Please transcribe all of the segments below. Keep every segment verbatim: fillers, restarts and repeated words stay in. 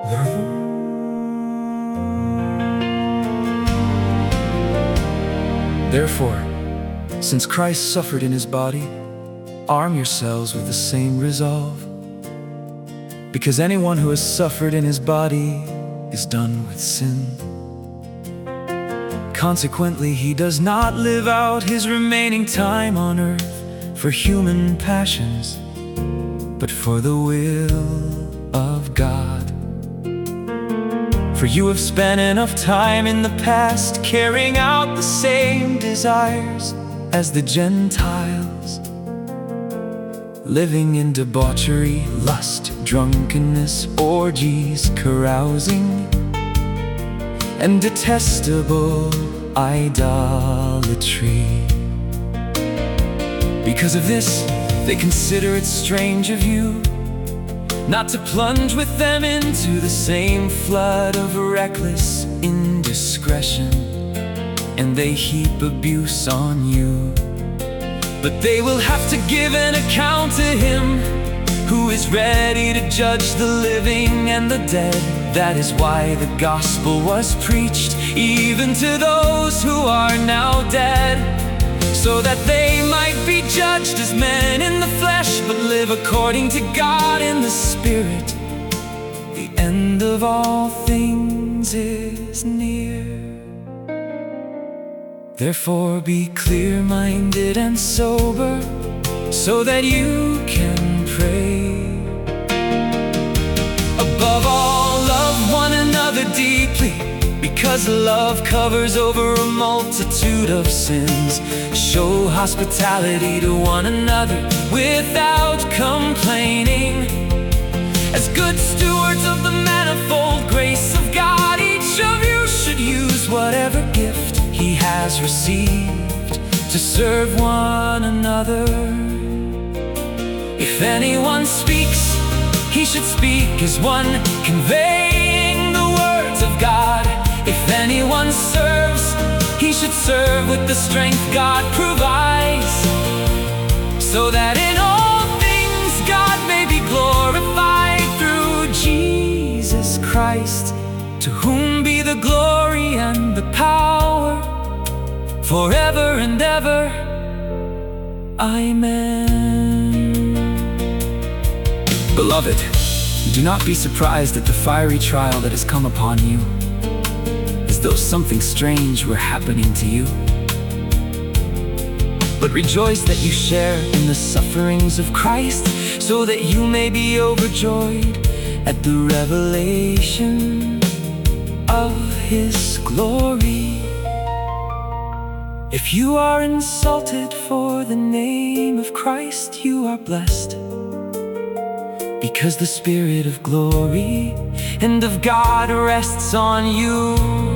Therefore, since Christ suffered in his body, arm yourselves with the same resolve. Because anyone who has suffered in his body is done with sin. Consequently, he does not live out his remaining time on earth for human passions, but for the will of God. For you have spent enough time in the past carrying out the same desires as the Gentiles, living in debauchery, lust, drunkenness, orgies, carousing, and detestable idolatry. Because of this, they consider it strange of you not to plunge with them into the same flood of reckless indiscretion, and they heap abuse on you. But they will have to give an account to him who is ready to judge the living and the dead. That is why the gospel was preached even to those who are now dead, so that they might be judged as men in the flesh, but live according to God in the Spirit. The end of all things is near. Therefore be clear-minded and sober, so that you can pray. Above all, love one another deeply, because love covers over a multitude of sins. Show hospitality to one another without complaining. As good stewards of the manifold grace of God, each of you should use whatever gift he has received to serve one another. If anyone speaks, he should speak as one conveying the words of God. If anyone serves, he should serve with the strength God provides, so that in all things God may be glorified through Jesus Christ, to whom be the glory and the power forever and ever. Amen. Beloved, do not be surprised at the fiery trial that has come upon you, as though something strange were happening to you. But rejoice that you share in the sufferings of Christ, so that you may be overjoyed at the revelation of his glory. If you are insulted for the name of Christ, you are blessed, because the Spirit of glory and of God rests on you.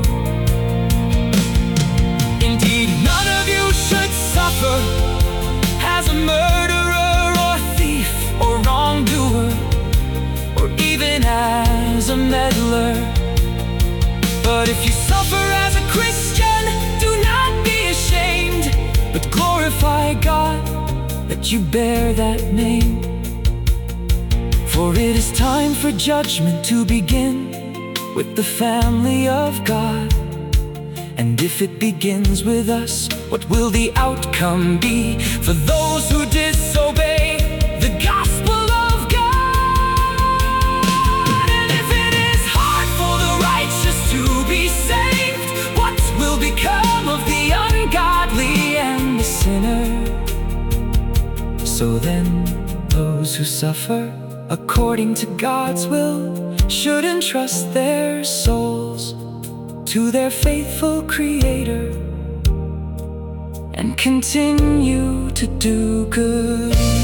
Indeed, none of you should suffer as a murderer or thief or wrongdoer, or even as a meddler. But if you suffer as a Christian, do not be ashamed, but glorify God that you bear that name. For it is time for judgment to begin with the family of God. And if it begins with us, what will the outcome be for those who disobey the gospel of God? And if it is hard for the righteous to be saved, what will become of the ungodly and the sinner? So then, those who suffer according to God's will should entrust their souls to their faithful Creator and continue to do good.